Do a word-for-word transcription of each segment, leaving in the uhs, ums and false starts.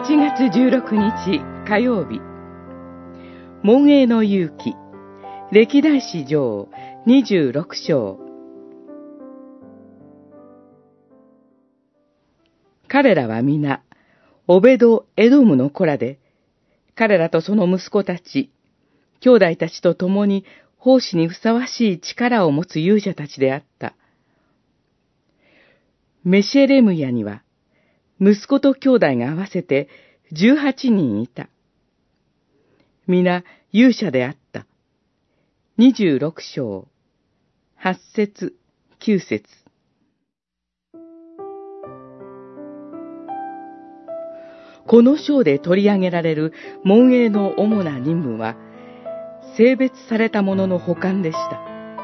ちがつじゅうろくにち火曜日、門営の勇気、歴代史上にじゅうろくしょう。彼らは皆、オベド・エドムの子らで、彼らとその息子たち、兄弟たちと共に奉仕にふさわしい力を持つ勇者たちであった。メシェレムヤには、息子と兄弟が合わせてじゅうはちにんいた。皆勇者であった。にじゅうろくしょう、はちせつ、きゅうせつ。この章で取り上げられる門営の主な任務は、性別されたものの補完でした。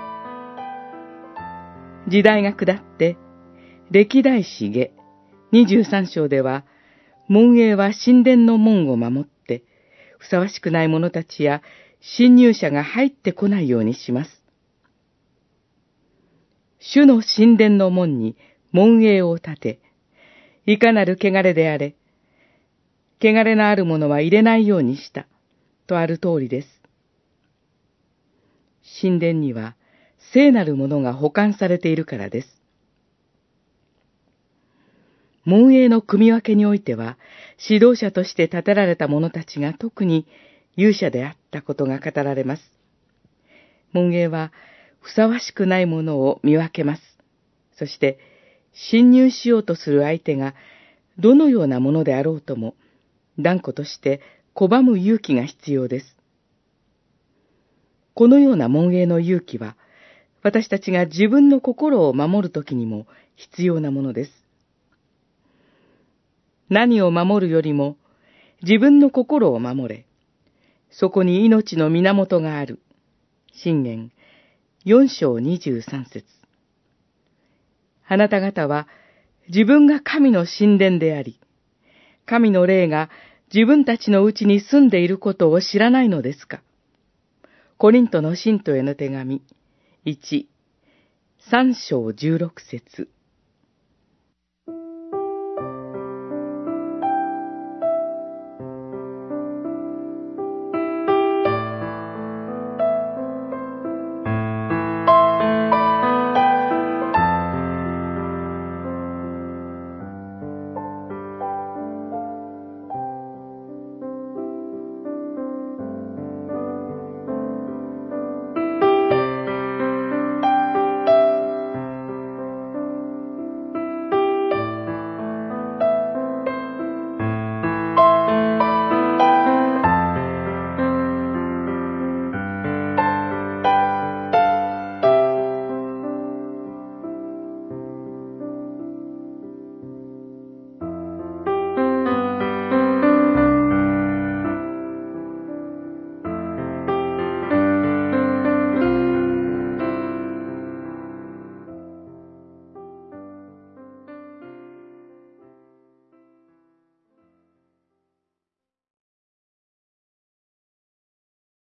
時代が下って、歴代史下にじゅうさんしょうでは、門営は神殿の門を守って、ふさわしくない者たちや侵入者が入ってこないようにします。主の神殿の門に門営を立て、いかなる汚れであれ、汚れのあるものは入れないようにした、とある通りです。神殿には聖なるものが保管されているからです。門営の組み分けにおいては、指導者として立てられた者たちが特に勇者であったことが語られます。門営はふさわしくないものを見分けます。そして、侵入しようとする相手がどのようなものであろうとも、断固として拒む勇気が必要です。このような門営の勇気は、私たちが自分の心を守るときにも必要なものです。何を守るよりも、自分の心を守れ。そこに命の源がある。箴言よんしょうにじゅうさんせつ。あなた方は自分が神の神殿であり、神の霊が自分たちのうちに住んでいることを知らないのですか。コリントの信徒への手紙いち、さんしょうじゅうろくせつ。